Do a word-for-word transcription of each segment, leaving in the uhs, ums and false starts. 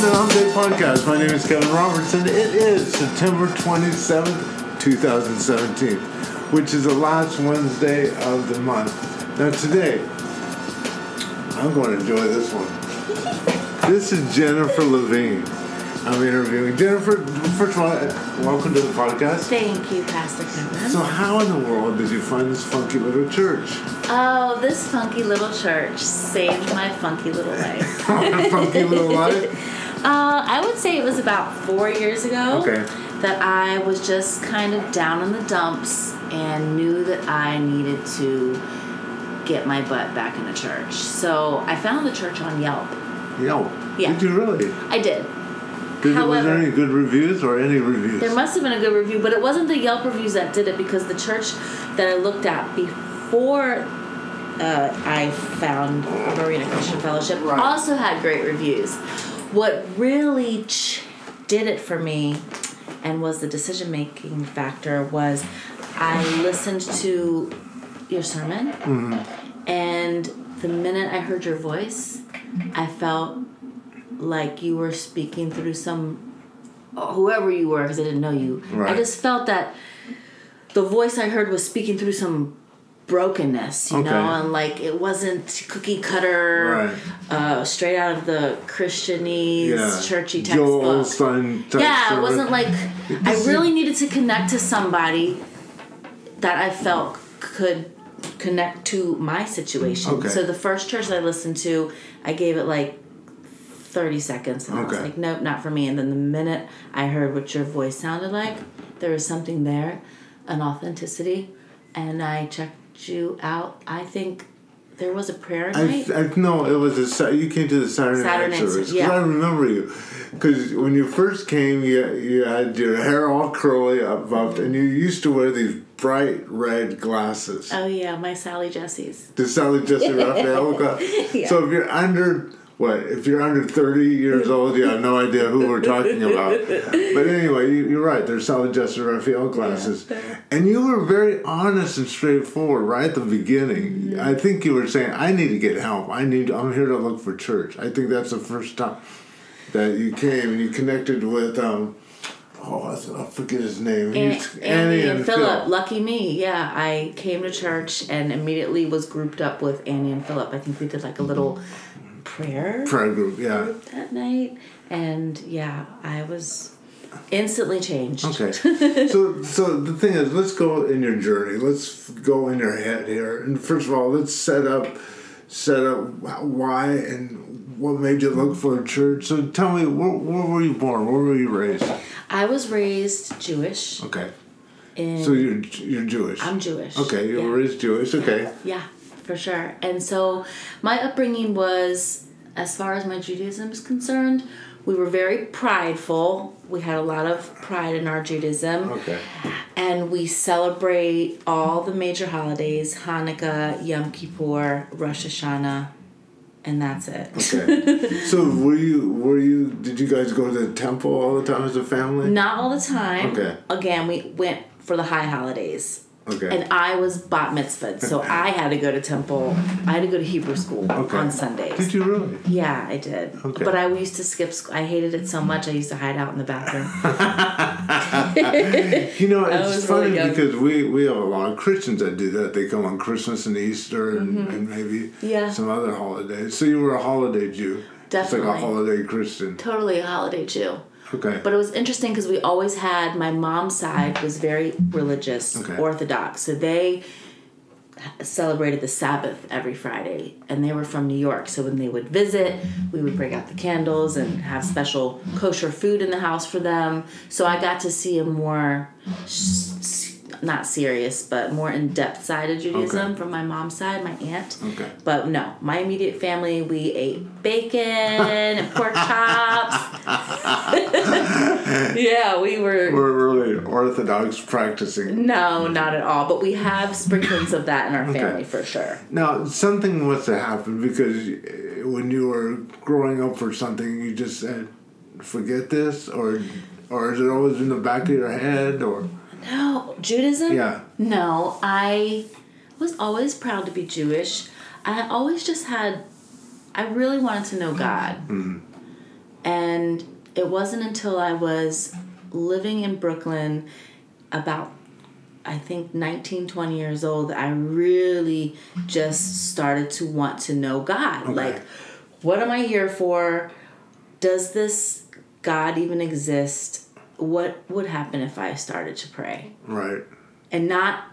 to the Hump Day Podcast. My name is Kevin Robertson. It is September twenty-seventh, twenty seventeen, which is the last Wednesday of the month. Now today, I'm going to enjoy this one. This is Jennifer Levine. I'm interviewing Jennifer. First of all, welcome to the podcast. Thank you, Pastor Kevin. So how in the world did you find this funky little church? Oh, this funky little church saved my funky little life. Funky little life? Uh, I would say it was about four years ago Okay. that I was just kind of down in the dumps and knew that I needed to get my butt back in a church. So I found the church on Yelp. Yelp? Yeah. Did you really? I did. Did However, was there any good reviews or any reviews? There must have been a good review, but it wasn't the Yelp reviews that did it because the church that I looked at before uh, I found Marina Christian Fellowship Right. also had great reviews. What really ch- did it for me and was the decision-making factor was I listened to your sermon, Mm-hmm. and the minute I heard your voice, I felt like you were speaking through some, whoever you were, because I didn't know you. Right. I just felt that the voice I heard was speaking through some brokenness, you Okay. know, and like it wasn't cookie cutter, Right. uh, straight out of the Christianese, Yeah. churchy Joel textbook. Osteen type Yeah, it sermon. wasn't like, I This really needed to connect to somebody that I felt could connect to my situation. Okay. So the first church that I listened to, I gave it like thirty seconds, and I was Okay. like, nope, not for me. And then the minute I heard what your voice sounded like, there was something there, an authenticity, and I checked you out. I think there was a prayer I, night. I no, it was a Sa- you came to the Saturday, Saturday night night service. service, yeah. I remember you because when you first came, you you had your hair all curly up, up, and you used to wear these bright red glasses. Oh yeah, my Sally Jesse's. The Sally Jesse Raphael glasses. Yeah. So if you're under what? If you're under thirty years old, you have no idea who we're talking about. But anyway, you, you're right. There's Sally Jesse Raphael glasses, Yeah. and you were very honest and straightforward right at the beginning. Mm-hmm. I think you were saying, "I need to get help. I need. I'm here to look for church." I think that's the first time that you came and you connected with. Um, oh, I forget his name. An- He's- Annie and, Philip. Phil. Lucky me. Yeah, I came to church and immediately was grouped up with Annie and Philip. I think we did like a little prayer Prayer group, yeah. group that night, and yeah, I was instantly changed. Okay. so so the thing is, let's go in your journey. Let's go in your head here. And first of all, let's set up set up why and what made you look for a church. So tell me, where, where were you born? Where were you raised? I was raised Jewish. Okay. In, So you're you're Jewish. I'm Jewish. Okay, you yeah. were raised Jewish. Okay. Yeah, for sure. And so my upbringing was, as far as my Judaism is concerned, we were very prideful. We had a lot of pride in our Judaism. Okay. And we celebrate all the major holidays, Hanukkah, Yom Kippur, Rosh Hashanah, and that's it. Okay. So were you were you did you guys go to the temple all the time as a family? Not all the time. Okay. Again, we went for the high holidays. Okay. And I was bat mitzvahed, so I had to go to temple. I had to go to Hebrew school Okay. on Sundays. Did you really? Yeah, I did. Okay. But I used to skip school. I hated it so much, I used to hide out in the bathroom. You know, I it's was funny really young. because we, we have a lot of Christians that do that. They come on Christmas and Easter and, Mm-hmm. and maybe Yeah. some other holidays. So you were a holiday Jew. It's like Definitely. a holiday Christian. Totally a holiday Jew. Okay. But it was interesting because we always had, my mom's side was very religious, Okay. Orthodox. So they celebrated the Sabbath every Friday, and they were from New York. So when they would visit, we would bring out the candles and have special kosher food in the house for them. So I got to see a more, not serious, but more in-depth side of Judaism Okay. from my mom's side, my aunt. Okay. But no, my immediate family, we ate bacon and pork chops. Yeah, we were... We're really Orthodox practicing. No, not at all. But we have sprinklings of that in our Okay. family for sure. Now, something must have happened because uh, when you were growing up for something, you just said, forget this? Or, or is it always in the back of your head? Or... No, Judaism? Yeah. No, I was always proud to be Jewish. I always just had, I really wanted to know God. Mm-hmm. And it wasn't until I was living in Brooklyn about, I think, nineteen, twenty years old, that I really just started to want to know God. Okay. Like, what am I here for? Does this God even exist? What would happen if I started to pray? Right. And not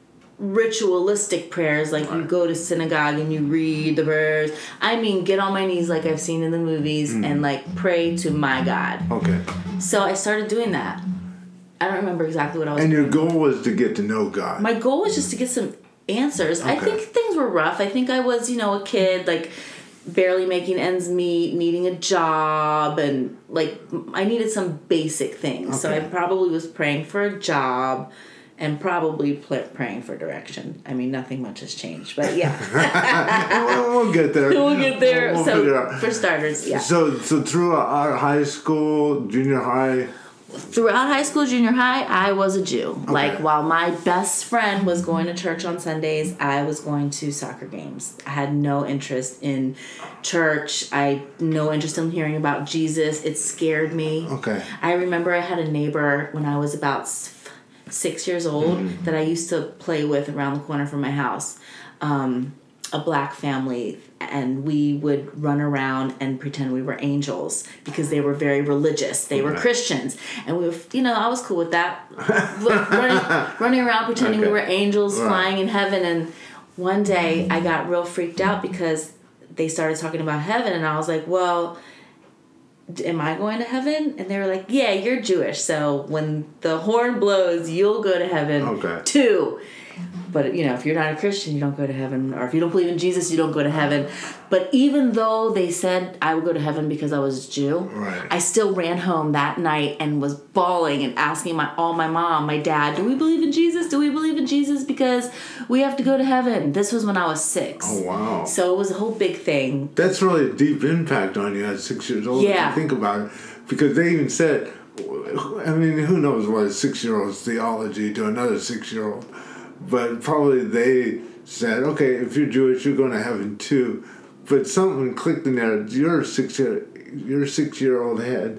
ritualistic prayers like right. you go to synagogue and you read the prayers. I mean, get on my knees like I've seen in the movies mm. and like pray to my God. Okay. So I started doing that. I don't remember exactly what I was And doing. your goal was to get to know God. My goal was just to get some answers. Okay. I think things were rough. I think I was, you know, a kid, like barely making ends meet, needing a job, and like I needed some basic things. Okay. So I probably was praying for a job. And probably pl- praying for direction. I mean, nothing much has changed, but yeah. we'll, we'll get there. We'll get there. We'll so, for starters, yeah. So, so throughout our high school, junior high? Throughout high school, junior high, I was a Jew. Okay. Like, while my best friend was going to church on Sundays, I was going to soccer games. I had no interest in church. I had no interest in hearing about Jesus. It scared me. Okay. I remember I had a neighbor when I was about six years old mm-hmm. that I used to play with around the corner from my house, um, a black family, and we would run around and pretend we were angels because they were very religious. They okay. were Christians, and we were, you know, I was cool with that, running, running around pretending okay. we were angels right. flying in heaven. And one day I got real freaked out because they started talking about heaven, and I was like, well, am I going to heaven? And they were like, yeah, you're Jewish, so when the horn blows, you'll go to heaven okay. too. But, you know, if you're not a Christian, you don't go to heaven. Or if you don't believe in Jesus, you don't go to heaven. But even though they said I would go to heaven because I was a Jew, right. I still ran home that night and was bawling and asking my all my mom, my dad, do we believe in Jesus? Do we believe in Jesus? Because we have to go to heaven. This was when I was six. Oh, wow. So it was a whole big thing. That's really a deep impact on you at six years old. Yeah. If you think about it. Because they even said, I mean, who knows what a six-year-old's theology to another six-year-old. But probably they said, okay, if you're Jewish, you're going to heaven too. But something clicked in there. Your six year, your six year old head.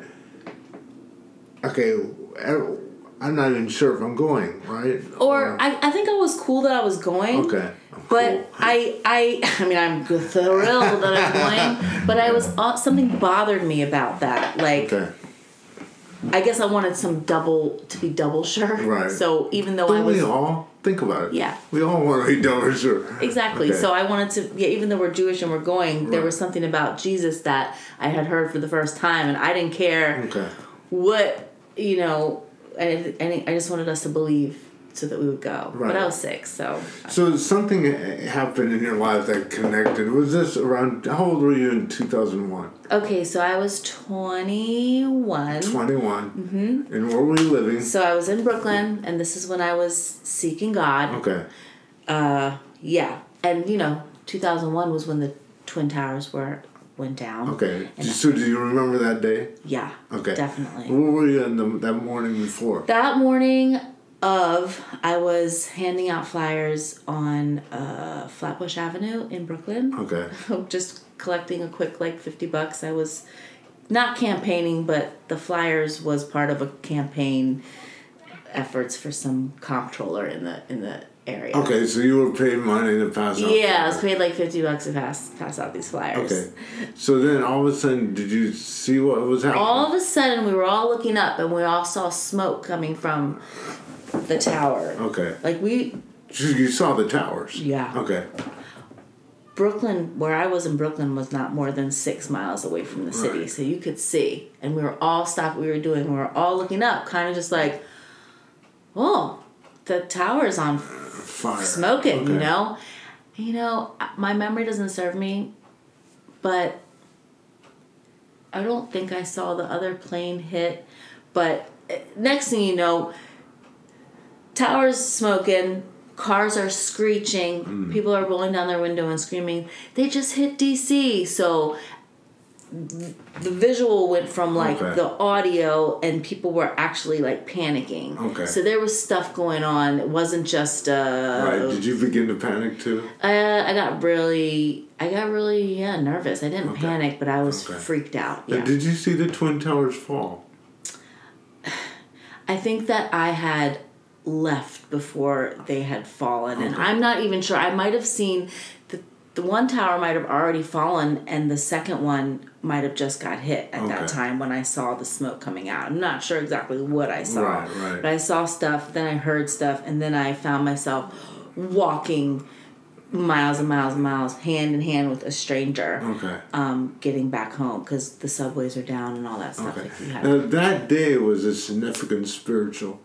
Okay, I'm not even sure if I'm going, right? Or, or I, I think I was cool that I was going. Okay. But cool. I, I, I mean, I'm thrilled that I'm going. But I was uh, something bothered me about that. Like, okay. I guess I wanted some double to be double sure. Right. So even though Don't I was, we all think about it. Yeah. We all want to be double sure. Exactly. Okay. So I wanted to. Yeah. Even though we're Jewish and we're going, right. there was something about Jesus that I had heard for the first time, and I didn't care. Okay. What you know, and I, I just wanted us to believe so that we would go. Right. But I was six, so. So something happened in your life that connected. Was this around? How old were you in two thousand one? Okay, so I was twenty-one. twenty-one. Mm-hmm. And where were you living? So I was in Brooklyn, and this is when I was seeking God. Okay. Uh, yeah, and you know, two thousand one was when the Twin Towers were went down. Okay. So do you remember that day? Yeah. Okay. Definitely. Where were you in the, that morning before? That morning of, I was handing out flyers on uh, Flatbush Avenue in Brooklyn. Okay. Just collecting a quick, like, fifty bucks. I was not campaigning, but the flyers was part of a campaign efforts for some comptroller in the in the area. Okay, so you were paid money to pass out Yeah, flyers. I was paid like fifty bucks to pass pass out these flyers. Okay. So then all of a sudden, did you see what was happening? All of a sudden, we were all looking up, and we all saw smoke coming from the tower. Okay. Like we... You saw the towers? Yeah. Okay. Brooklyn, where I was in Brooklyn, was not more than six miles away from the city, right. So you could see. And we were all stopped what we were doing. We were all looking up, kind of just like, oh, the tower's on fire, smoking, okay. you know? You know, my memory doesn't serve me, but I don't think I saw the other plane hit. But next thing you know, tower's smoking, cars are screeching, mm. people are rolling down their window and screaming, they just hit D C. So the visual went from like okay. the audio, and people were actually like panicking. Okay. So there was stuff going on. It wasn't just. Uh, right. Did you begin to panic too? Uh, I got really, I got really yeah nervous. I didn't okay. panic, but I was okay. freaked out. Yeah. Did you see the Twin Towers fall? I think that I had left before they had fallen, okay. and I'm not even sure. I might have seen the the one tower might have already fallen, and the second one might have just got hit at okay. that time when I saw the smoke coming out. I'm not sure exactly what I saw, right, right. but I saw stuff. Then I heard stuff, and then I found myself walking miles and miles and miles, hand in hand with a stranger. Okay. Um, getting back home because the subways are down and all that stuff. Okay. Like you had. Now that day was a significant spiritual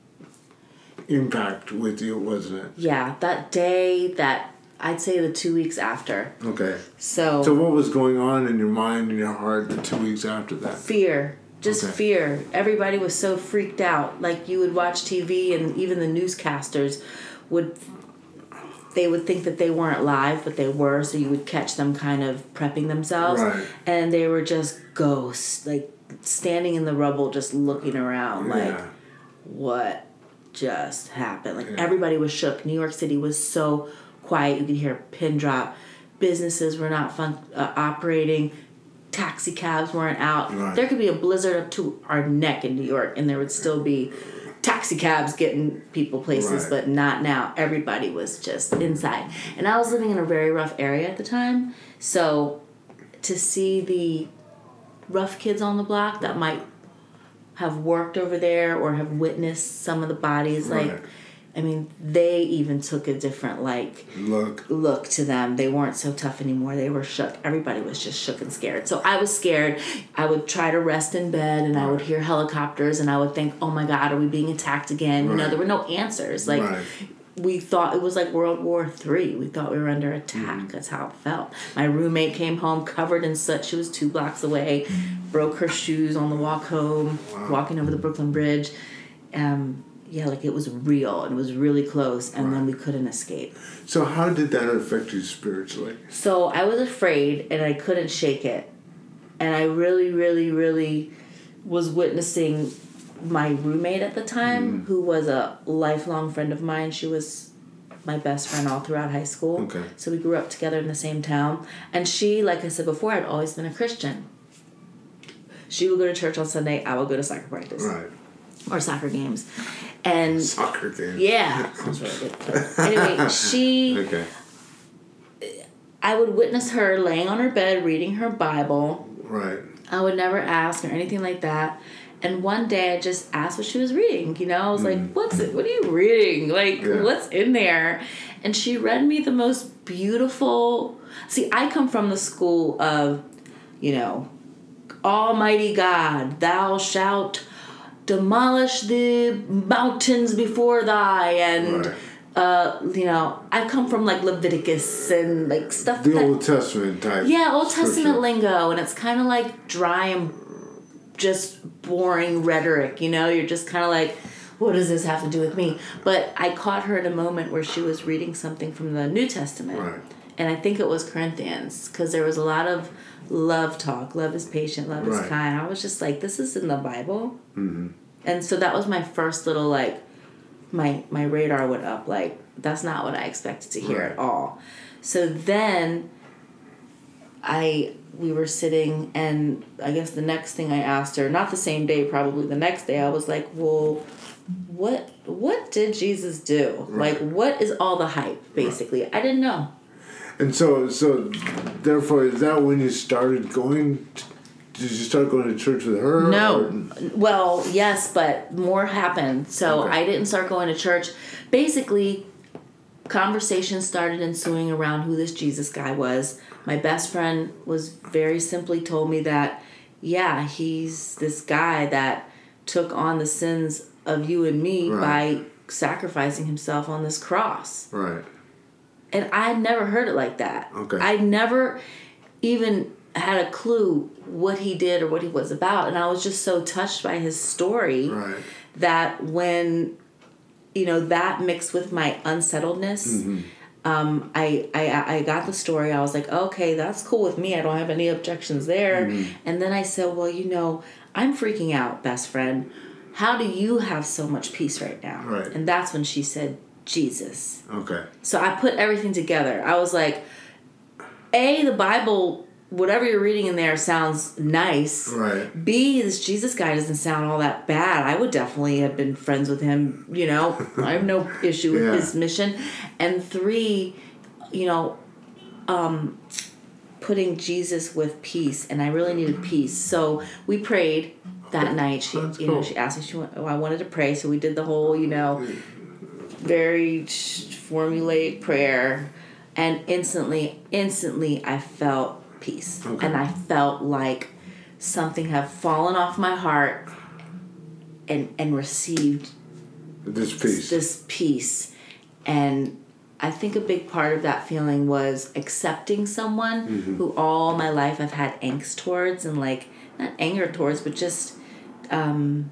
impact with you, wasn't it? Yeah, that day, that I'd say the two weeks after. Okay. So. So what was going on in your mind and your heart the two weeks after that? Fear. Just okay. fear. Everybody was so freaked out. Like you would watch T V, and even the newscasters would. They would think that they weren't live, but they were, so you would catch them kind of prepping themselves. Right. And they were just ghosts, like standing in the rubble, just looking around, yeah. like, what just happened? Like, yeah. everybody was shook. New York City was so quiet. You could hear a pin drop. Businesses were not fun, uh, operating. Taxi cabs weren't out. Right. There could be a blizzard up to our neck in New York, and there would still be taxi cabs getting people places, right. but not now. Everybody was just inside. And I was living in a very rough area at the time, so to see the rough kids on the block that might have worked over there or have witnessed some of the bodies, like, right. I mean, they even took a different, like, look look to them. They weren't so tough anymore. They were shook. Everybody was just shook and scared. So I was scared. I would try to rest in bed, and I would hear helicopters, and I would think, oh my God, are we being attacked again? Right. You know, there were no answers. Like, right. we thought it was like World War Three. We thought we were under attack. Mm-hmm. That's how it felt. My roommate came home covered in soot. She was two blocks away, broke her shoes on the walk home, wow. walking over the Brooklyn Bridge. Um... Yeah, like it was real. It was really close, and right. then we couldn't escape. So how did that affect you spiritually? So I was afraid, and I couldn't shake it. And I really, really, really was witnessing my roommate at the time, mm. who was a lifelong friend of mine. She was my best friend all throughout high school. Okay. So we grew up together in the same town. And she, like I said before, had always been a Christian. She would go to church on Sunday. I would go to soccer practice. Right. Or soccer games. And soccer games. Yeah. Sounds really good. But anyway, she okay. I would witness her laying on her bed reading her Bible. Right. I would never ask or anything like that. And one day I just asked what she was reading. You know, I was mm. like, What's it what are you reading? Like, yeah. what's in there? And she read me the most beautiful see, I come from the school of, you know, Almighty God, thou shalt demolish the mountains before thy, and right. uh, you know, I come from like Leviticus and like stuff. The that, Old Testament type. Yeah, Old scripture. Testament lingo, and it's kind of like dry and just boring rhetoric. You know, you're just kind of like, what does this have to do with me? But I caught her in a moment where she was reading something from the New Testament, right. and I think it was Corinthians, because there was a lot of love talk. Love is patient, love right. is kind. I was just like, this is in the Bible. Mm-hmm. And so that was my first little, like, my my radar went up. Like, that's not what I expected to hear right. at all. So then I we were sitting, and I guess the next thing I asked her, not the same day, probably the next day, I was like, well, what what did Jesus do? Right. Like, what is all the hype, basically? Right. I didn't know. And so, so therefore, is that when you started going? To, did you start going to church with her? No. Or? Well, yes, but more happened. So okay. I didn't start going to church. Basically, conversations started ensuing around who this Jesus guy was. My best friend was very simply told me that, yeah, he's this guy that took on the sins of you and me right. by sacrificing himself on this cross. Right. And I had never heard it like that. Okay. I never even had a clue what he did or what he was about. And I was just so touched by his story right. that when, you know, that mixed with my unsettledness, mm-hmm. um, I, I I got the story. I was like, okay, that's cool with me. I don't have any objections there. Mm-hmm. And then I said, well, you know, I'm freaking out, best friend. How do you have so much peace right now? Right. And that's when she said, Jesus. Okay. So I put everything together. I was like, A, the Bible, whatever you're reading in there sounds nice. Right. B, this Jesus guy doesn't sound all that bad. I would definitely have been friends with him, you know. I have no issue with yeah. his mission. And three, you know, um, putting Jesus with peace. And I really needed peace. So we prayed that okay. night. She, That's you cool. know, she asked me, she went, oh, I wanted to pray. So we did the whole, you know, very formulaic prayer. And instantly, instantly, I felt peace. Okay. And I felt like something had fallen off my heart and and received this peace. This peace. And I think a big part of that feeling was accepting someone mm-hmm. who all my life I've had angst towards and like, not anger towards, but just um,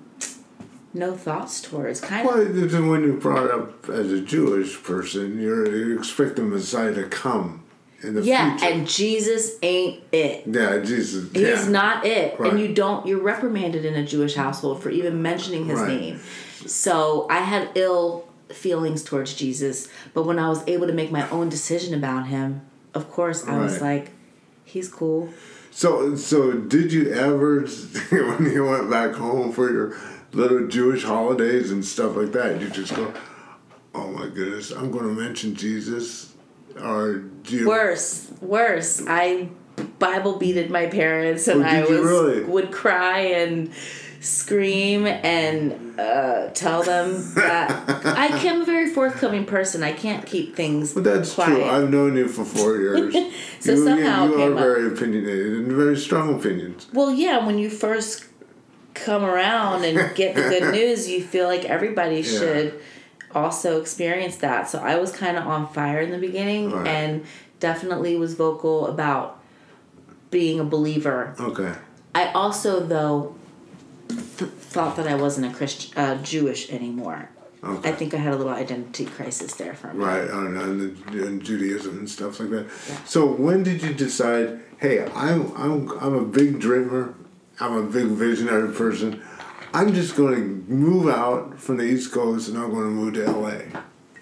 no thoughts towards. Kind well, of. Well, when you're brought up as a Jewish person, you're, you expect the Messiah to come. In the yeah, future. And Jesus ain't it. Yeah, Jesus. He's yeah. not it. Right. And you don't, you're reprimanded in a Jewish household for even mentioning his right. name. So I had ill feelings towards Jesus, but when I was able to make my own decision about him, of course, I right. was like, he's cool. So, so did you ever, when you went back home for your little Jewish holidays and stuff like that, you just go, oh my goodness, I'm going to mention Jesus? Or do you... Worse, worse. I Bible beated my parents, and oh, I was really? would cry and scream and uh, tell them that I am a very forthcoming person. I can't keep things. But that's quiet. True. I've known you for four years. so you, somehow you, you came are up. very opinionated and very strong opinions. Well, yeah. When you first come around and get the good news, you feel like everybody yeah. should also experienced that. So I was kind of on fire in the beginning right. and definitely was vocal about being a believer. Okay. I also, though, th- thought that I wasn't a Christian, uh, Jewish anymore. Okay. I think I had a little identity crisis there for a minute. Right, I don't know, and, the, and Judaism and stuff like that. Yeah. So when did you decide, hey, I'm, I'm, I'm a big dreamer, I'm a big visionary person, I'm just going to move out from the East Coast and I'm going to move to L A.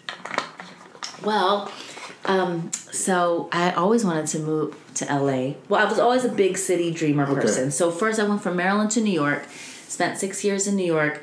Well, um, so I always wanted to move to L A. Well, I was always a big city dreamer okay. person. So first I went from Maryland to New York, spent six years in New York,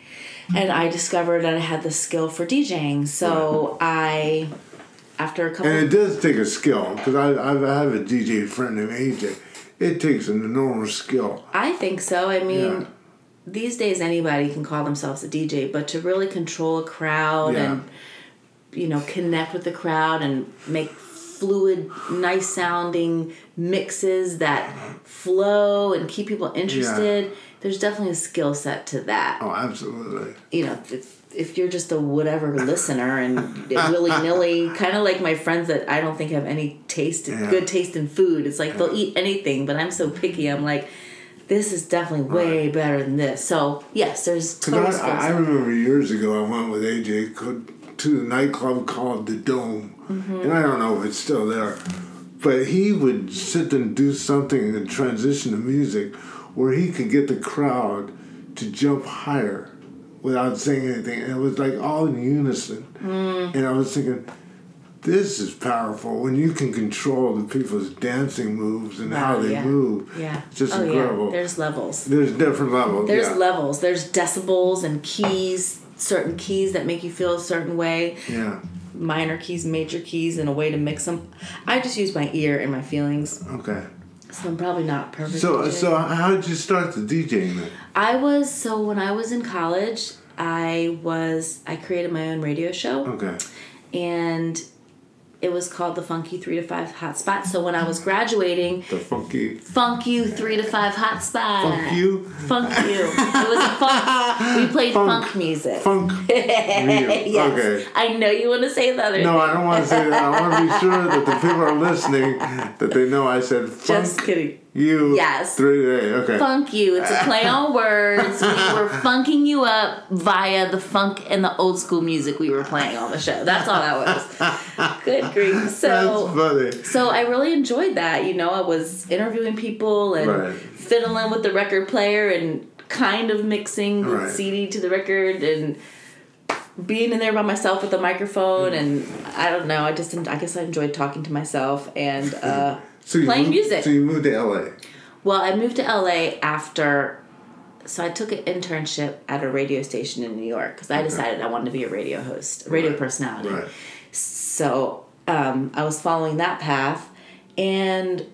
and I discovered that I had the skill for DJing. So I, after a couple... And it does take a skill, because I, I have a D J friend named A J. It takes an enormous skill. I think so. I mean... Yeah. These days, anybody can call themselves a D J, but to really control a crowd yeah. and, you know, connect with the crowd and make fluid, nice sounding mixes that flow and keep people interested, yeah. there's definitely a skill set to that. Oh, absolutely. You know, if, if you're just a whatever listener and willy-nilly, kind of like my friends that I don't think have any taste, yeah. good taste in food. It's like yeah. they'll eat anything, but I'm so picky. I'm like... This is definitely way right. better than this. So, yes, there's total I, I remember years ago I went with A J to the nightclub called The Dome. Mm-hmm. And I don't know if it's still there. But he would sit and do something and transition to music where he could get the crowd to jump higher without saying anything. And it was like all in unison. Mm. And I was thinking... This is powerful when you can control the people's dancing moves and wow, how they yeah. move. Yeah. It's just oh, incredible. Yeah. There's levels. There's different levels. There's yeah. levels. There's decibels and keys, certain keys that make you feel a certain way. Yeah. Minor keys, major keys, and a way to mix them. I just use my ear and my feelings. Okay. So I'm probably not perfect. So, so how did you start the DJing then? I was, so when I was in college, I was, I created my own radio show. Okay. And... It was called the Funk You three to five Hotspot. So when I was graduating... The Funky... Funk You three to five Hotspot. Funk You? Funk You. It was a funk... We played funk, funk music. Funk music. Yes. Okay. I know you want to say the other No, thing. I don't want to say that. I want to be sure that the people are listening, that they know I said funk Just kidding. You. Yes. Three A. Okay. Funk you. It's a play on words. We were funking you up via the funk and the old school music we were playing on the show. That's all that was. Good grief. So, That's funny. So I really enjoyed that. You know, I was interviewing people and right. fiddling with the record player and kind of mixing the right. C D to the record and being in there by myself with the microphone. Mm. And I don't know. I just, I guess I enjoyed talking to myself and uh, so you playing moved, music. So you moved to L A. Well, I moved to L A after, so I took an internship at a radio station in New York because I okay. decided I wanted to be a radio host, a radio right. personality. Right. So um, I was following that path, and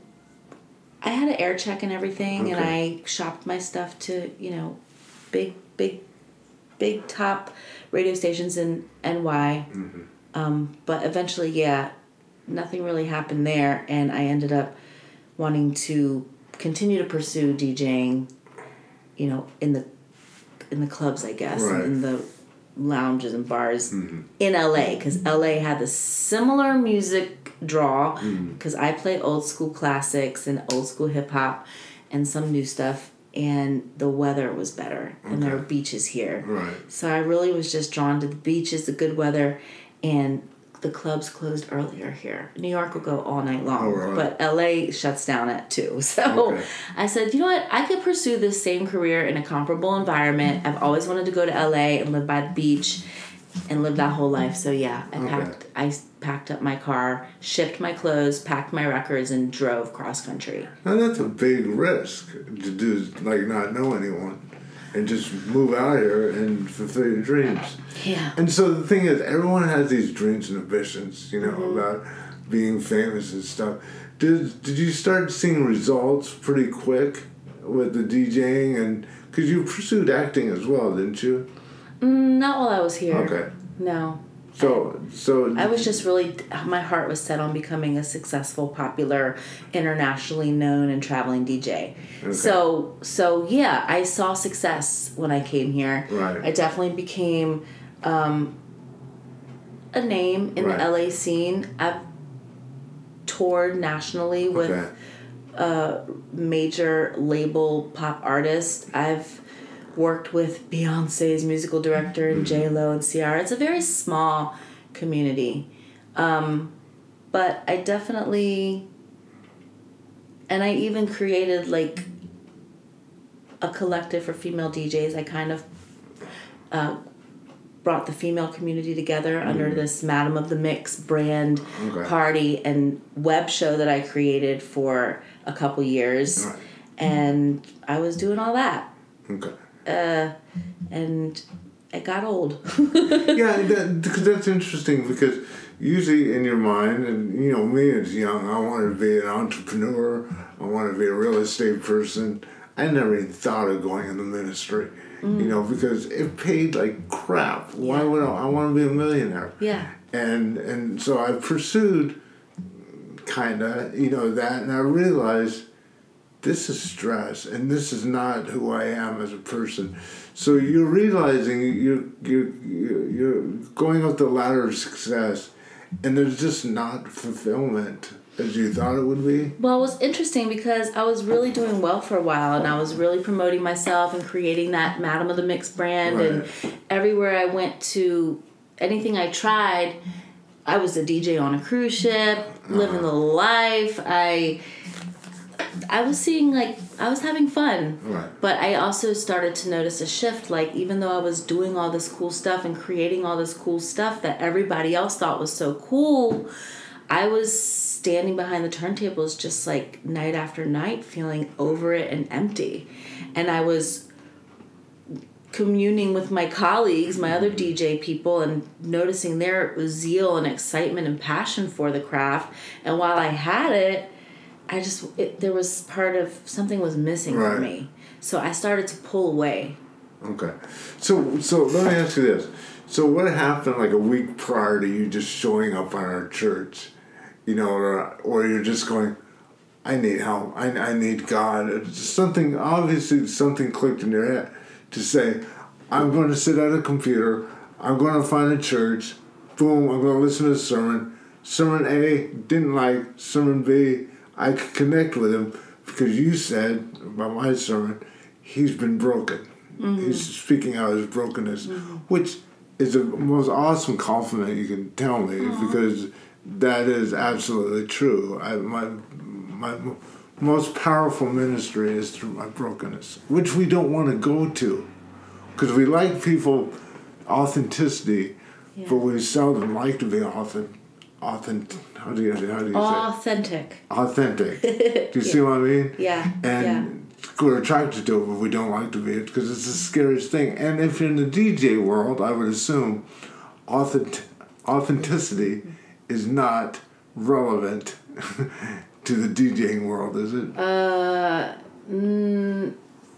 I had an air check and everything, okay. and I shopped my stuff to, you know, big, big, big top radio stations in N Y. Mm-hmm. Um, but eventually, yeah, nothing really happened there, and I ended up wanting to continue to pursue DJing, you know, in the in the clubs, I guess, right. and in the lounges and bars mm-hmm. in L A, because L A had the similar music draw, because mm-hmm. I play old school classics and old school hip hop and some new stuff, and the weather was better, okay. and there are beaches here. Right. So I really was just drawn to the beaches, the good weather, and the clubs closed earlier here. New York will go all night long, oh, right. but L A shuts down at two. So okay. I said, you know what? I could pursue this same career in a comparable environment. I've always wanted to go to L A and live by the beach and live that whole life. So yeah, I okay. packed. I packed up my car, shipped my clothes, packed my records, and drove cross country. Now that's a big risk to do, like not know anyone. And just move out here and fulfill your dreams. Yeah. And so the thing is, everyone has these dreams and ambitions, you know, mm-hmm. about being famous and stuff. Did Did you start seeing results pretty quick with the DJing? And because you pursued acting as well, didn't you? Mm, not while I was here. Okay. No. So, so I was just really, my heart was set on becoming a successful, popular, internationally known and traveling D J. Okay. So, so yeah, I saw success when I came here. Right. I definitely became um, a name in right. the L A scene. I've toured nationally with okay. uh, major label pop artists. I've worked with Beyonce's musical director and J-Lo and Ciara. It's a very small community. Um, but I definitely... And I even created, like, a collective for female D Js. I kind of uh, brought the female community together mm-hmm. under this Madam of the Mix brand okay. party and web show that I created for a couple years. Right. And I was doing all that. Okay. Uh, and it got old. yeah, that, that's interesting because usually in your mind, and you know me as young, I wanted to be an entrepreneur. I wanted to be a real estate person. I never even thought of going in the ministry, mm. you know, because it paid like crap. Yeah. Why would I? I want to be a millionaire. Yeah. And and so I pursued kind of, you know, that, and I realized this is stress, and this is not who I am as a person. So you're realizing you're you're you're going up the ladder of success, and there's just not fulfillment as you thought it would be. Well, it was interesting because I was really doing well for a while, and I was really promoting myself and creating that Madam of the Mix brand, right. and everywhere I went to, anything I tried, I was a D J on a cruise ship, uh-huh. living the life. I. I was seeing, like, I was having fun. Right. But I also started to notice a shift. Like, even though I was doing all this cool stuff and creating all this cool stuff that everybody else thought was so cool, I was standing behind the turntables just, like, night after night, feeling over it and empty. And I was communing with my colleagues, my other D J people, and noticing their zeal and excitement and passion for the craft. And while I had it, I just, it, there was part of, something was missing right. for me. So I started to pull away. Okay. So so let me ask you this. So what happened like a week prior to you just showing up on our church? You know, or, or you're just going, I need help. I, I need God. It's something, obviously something clicked in your head to say, I'm going to sit at a computer. I'm going to find a church. Boom, I'm going to listen to a sermon. Sermon A, didn't like. Sermon B, I could connect with him, because you said about my sermon, he's been broken. Mm-hmm. He's speaking out his brokenness, mm-hmm. which is the most awesome compliment you can tell me, Aww. Because that is absolutely true. I, my my most powerful ministry is through my brokenness, which we don't want to go to, because we like people authenticity, yeah. but we seldom like to be authentic. Authentic. How do you how do you authentic. say? Authentic. Do you yeah. see what I mean? Yeah. And yeah. we're attracted to it, but we don't like to be it because it's the scariest thing. And if you're in the D J world, I would assume authentic authenticity is not relevant to the DJing world, is it? Uh, mm,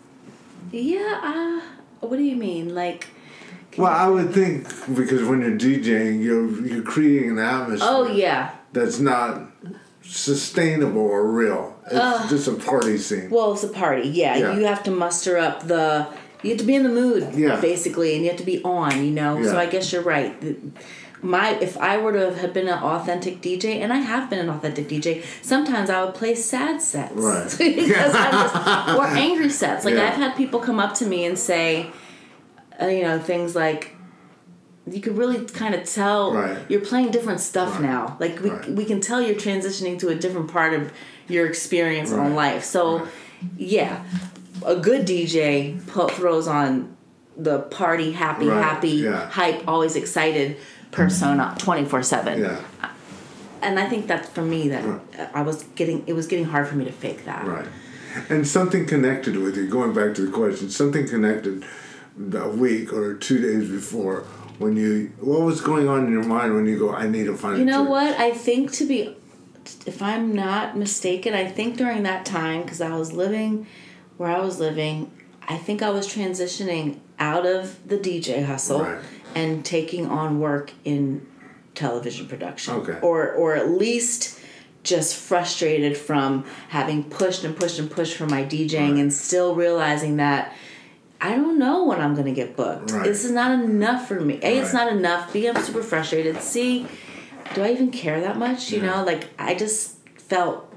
yeah. Uh, what do you mean, like? Well, I would think because when you're DJing, you're you're creating an atmosphere. Oh yeah. That's not sustainable or real. It's uh, just a party scene. Well, it's a party. Yeah. yeah, you have to muster up the. You have to be in the mood, yeah. basically, and you have to be on. You know, yeah. so I guess you're right. My if I were to have been an authentic D J, and I have been an authentic D J, sometimes I would play sad sets, right? because I'm just, or angry sets. Like yeah. I've had people come up to me and say. Uh, you know, things like you could really kind of tell right. you're playing different stuff right. now. Like we right. we can tell you're transitioning to a different part of your experience right. on life. So, right. yeah, a good D J po- throws on the party, happy, right. happy, yeah. hype, always excited persona twenty-four seven. Yeah. And I think that for me that right. I was getting it was getting hard for me to fake that. Right. And something connected with you. Going back to the question, something connected. A week or two days before, when you, what was going on in your mind when you go, I need to find you a know church? What? I think to be, if I'm not mistaken, I think during that time, because I was living where I was living, I think I was transitioning out of the D J hustle right. and taking on work in television production. Okay. Or, or at least just frustrated from having pushed and pushed and pushed for my DJing right. and still realizing that I don't know when I'm going to get booked. Right. This is not enough for me. A, right. it's not enough. B, I'm super frustrated. C, do I even care that much? You yeah. know, like I just felt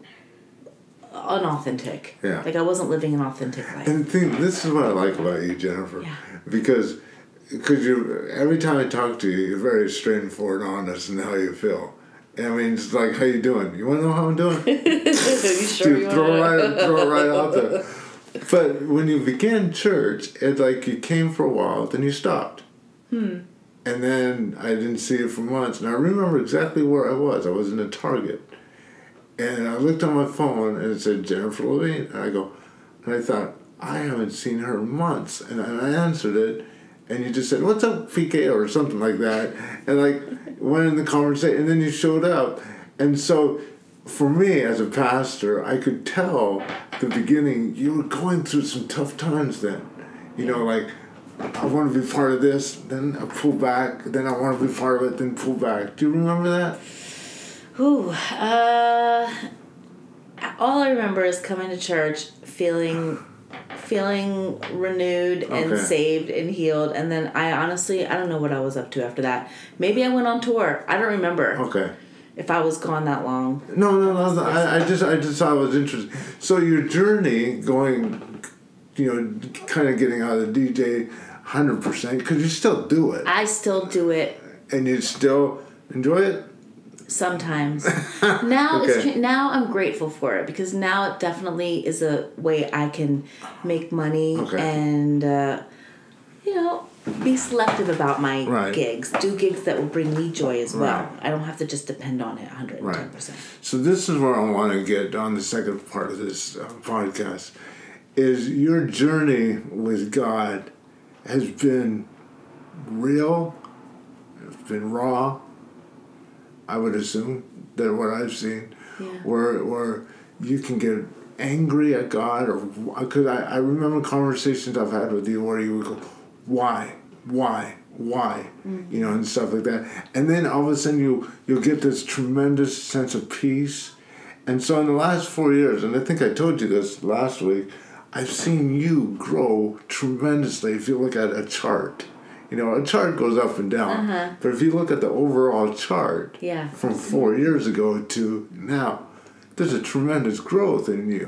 unauthentic. Yeah. Like I wasn't living an authentic life. And think, this is what I like about you, Jennifer. Yeah. Because cause you, every time I talk to you, you're very straightforward and honest in how you feel. I mean, it's like, how you doing? You want to know how I'm doing? you sure Dude, you throw, it wanna... right, throw it right out there. But when you began church, it's like you came for a while, then you stopped. Hmm. And then I didn't see it for months. And I remember exactly where I was. I was in a Target. And I looked on my phone and it said Jennifer Levine. And I go, and I thought, I haven't seen her in months. And I answered it. And you just said, what's up, P K? Or something like that. And like went in the conversation. And then you showed up. And so for me as a pastor, I could tell at the beginning you were going through some tough times then. You know, like, I want to be part of this, then I pull back, then I want to be part of it, then pull back. Do you remember that? Ooh, uh, all I remember is coming to church, feeling feeling renewed and okay. saved and healed, and then I honestly, I don't know what I was up to after that. Maybe I went on tour. I don't remember. Okay. If I was gone that long. No, no, no. I, I just, I just thought it was interesting. So your journey going, you know, kind of getting out of the D J, one hundred percent, because you still do it. I still do it. And you still enjoy it. Sometimes. Now, okay. it's, now I'm grateful for it because now it definitely is a way I can make money okay. and, uh, you know. Be selective about my right. gigs. Do gigs that will bring me joy as well. Right. I don't have to just depend on it one hundred ten percent. Right. So this is where I want to get on the second part of this uh, podcast, is your journey with God has been real, it's been raw, I would assume, that what I've seen, yeah. where where you can get angry at God, or because I, I remember conversations I've had with you where you would go, why, why, why, mm-hmm. you know, and stuff like that. And then all of a sudden you, you'll get this tremendous sense of peace. And so in the last four years, and I think I told you this last week, I've seen you grow tremendously if you look at a chart. You know, a chart goes up and down. Uh-huh. But if you look at the overall chart yeah. from four years ago to now, there's a tremendous growth in you.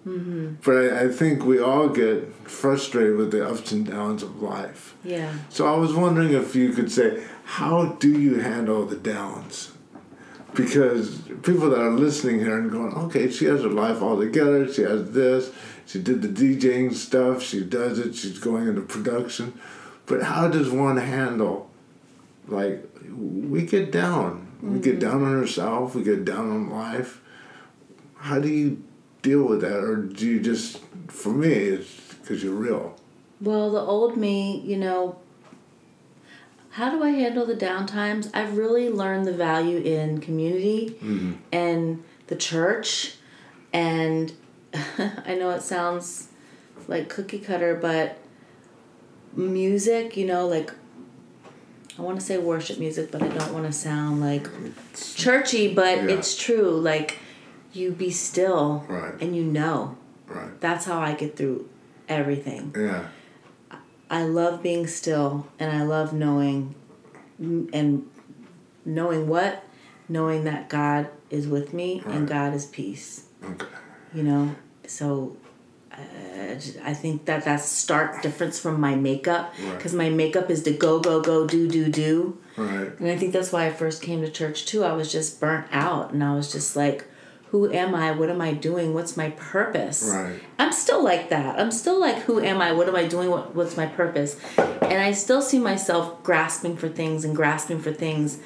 Mm-hmm. But I, I think we all get frustrated with the ups and downs of life. Yeah. So I was wondering if you could say, how do you handle the downs? Because people that are listening here and going, okay, she has her life all together, she has this, she did the DJing stuff, she does it, she's going into production. But how does one handle, like, we get down. Mm-hmm. We get down on ourselves, we get down on life. How do you deal with that? Or do you just, for me, it's because you're real. Well, the old me, you know, how do I handle the downtimes? I've really learned the value in community mm-hmm. and the church. And I know it sounds like cookie cutter, but music, you know, like, I want to say worship music, but I don't want to sound like it's, churchy, but yeah. It's true. Like, you be still right. and you know. Right. That's how I get through everything. Yeah. I love being still, and I love knowing, and knowing what? Knowing that God is with me right. and God is peace. Okay. You know, so uh, I think that that's a stark difference from my makeup, because right. my makeup is to go, go, go, do, do, do. Right. And I think that's why I first came to church too. I was just burnt out, and I was just like, who am I? What am I doing? What's my purpose? Right. I'm still like that. I'm still like, who am I? What am I doing? What What's my purpose? And I still see myself grasping for things and grasping for things.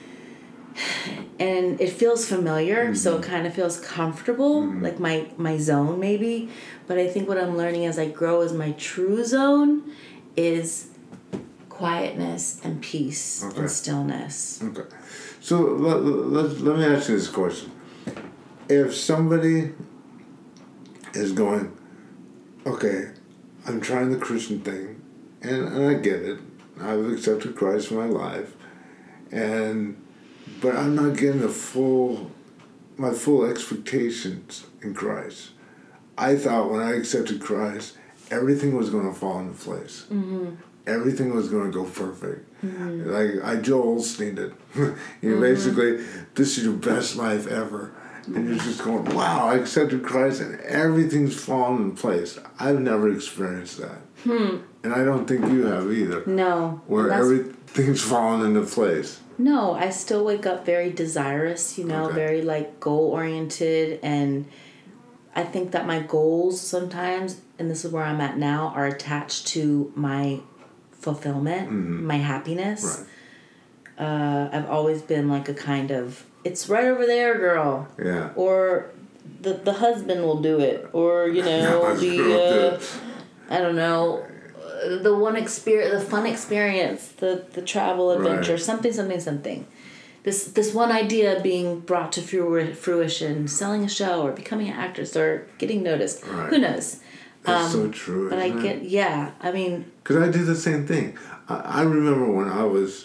And it feels familiar, mm-hmm. so it kind of feels comfortable, mm-hmm. like my, my zone maybe. But I think what I'm learning as I grow is my true zone is quietness and peace okay. and stillness. Okay. So let, let, let me ask you this question. If somebody is going, okay, I'm trying the Christian thing, and, and I get it. I've accepted Christ in my life, and but I'm not getting the full, my full expectations in Christ. I thought when I accepted Christ, everything was going to fall into place. Mm-hmm. Everything was going to go perfect. Mm-hmm. Like I Joel Osteen it. you know, mm-hmm. Basically, this is your best life ever. And you're just going, wow, I accepted Christ and everything's fallen in place. I've never experienced that. Hmm. And I don't think you have either. No. Where everything's fallen into place. No, I still wake up very desirous, you know, okay. very like goal-oriented. And I think that my goals sometimes, and this is where I'm at now, are attached to my fulfillment, mm-hmm. my happiness. Right. Uh, I've always been like a kind of, it's right over there, girl. Yeah. Or the the husband will do it. Or, you know, the, uh, I don't know, the one experience, the fun experience, the, the travel adventure, right. something, something, something. This this one idea being brought to fruition, selling a show or becoming an actress or getting noticed. Right. Who knows? That's um, so true. But I it? get, yeah, I mean. Because I did the same thing. I, I remember when I was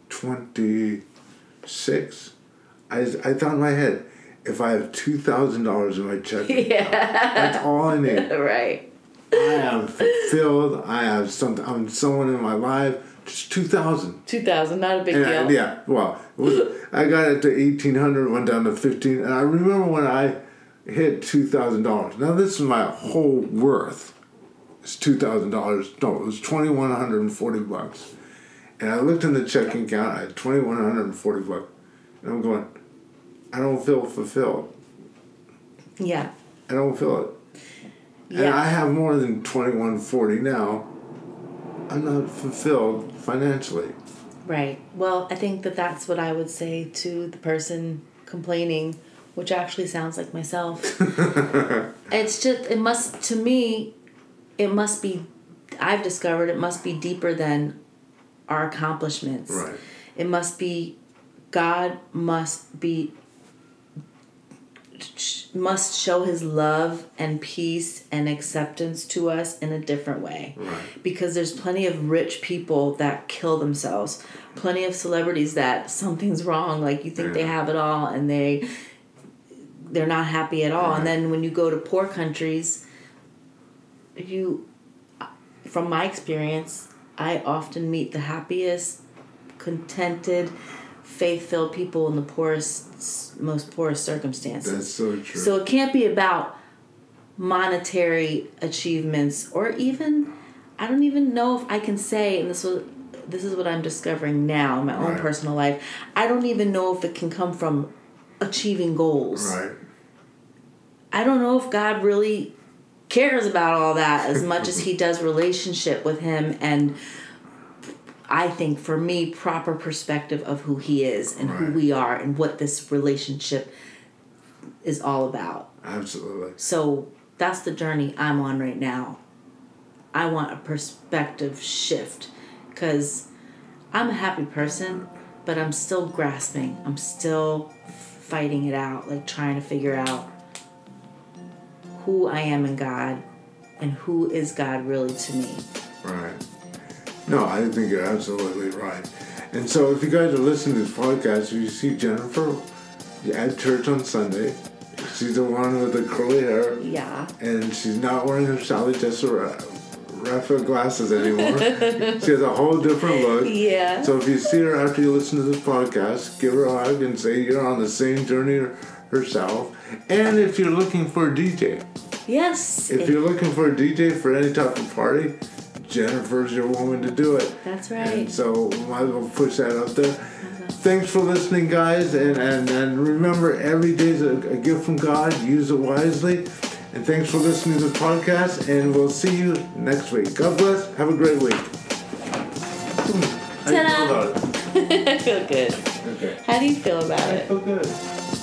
twenty-six, I, I thought in my head, if I have two thousand dollars in my checking yeah. account, that's all I need. Right. I am fulfilled. I have something. I'm someone in my life. Just two thousand. Two thousand, not a big and, deal. Yeah. Well, it was, I got it to eighteen hundred. Went down to fifteen. And I remember when I hit two thousand dollars. Now this is my whole worth. It's two thousand dollars. No, it was twenty one hundred and forty bucks. And I looked in the checking account. I had twenty one hundred and forty bucks. And I'm going, I don't feel fulfilled. Yeah. I don't feel it. Yeah. And I have more than twenty-one forty now. I'm not fulfilled financially. Right. Well, I think that that's what I would say to the person complaining, which actually sounds like myself. It's just, it must, to me, it must be, I've discovered it must be deeper than our accomplishments. Right. It must be, God must be, must show his love and peace and acceptance to us in a different way. Right. Because there's plenty of rich people that kill themselves. Plenty of celebrities that something's wrong. Like you think yeah. they have it all and they, they're not happy at all. Right. And then when you go to poor countries, you, from my experience, I often meet the happiest, contented, faith-filled people in the poorest, most poorest circumstances. That's so true. So it can't be about monetary achievements, or even, I don't even know if I can say, and this was, this is what I'm discovering now in my own right. personal life, I don't even know if it can come from achieving goals. Right. I don't know if God really cares about all that as much as he does relationship with him, and I think for me, proper perspective of who he is and right. who we are and what this relationship is all about. Absolutely. So that's the journey I'm on right now. I want a perspective shift because I'm a happy person, but I'm still grasping. I'm still fighting it out, like trying to figure out who I am in God and who is God really to me. Right. No, I think you're absolutely right. And so if you guys are listening to this podcast, you see Jennifer at church on Sunday. She's the one with the curly hair. Yeah. And she's not wearing her Sally Jessel glasses anymore. She has a whole different look. Yeah. So if you see her after you listen to this podcast, give her a hug and say you're on the same journey herself. And if you're looking for a D J. Yes. If you're looking for a D J for any type of party, Jennifer's your woman to do it. That's right. And so we might as well push that out there. Okay. Thanks for listening, guys. And, and, and remember, every day is a, a gift from God. Use it wisely. And thanks for listening to the podcast. And we'll see you next week. God bless. Have a great week. Ta-da! How do you feel about it? I feel good. How do you feel about I it? feel good.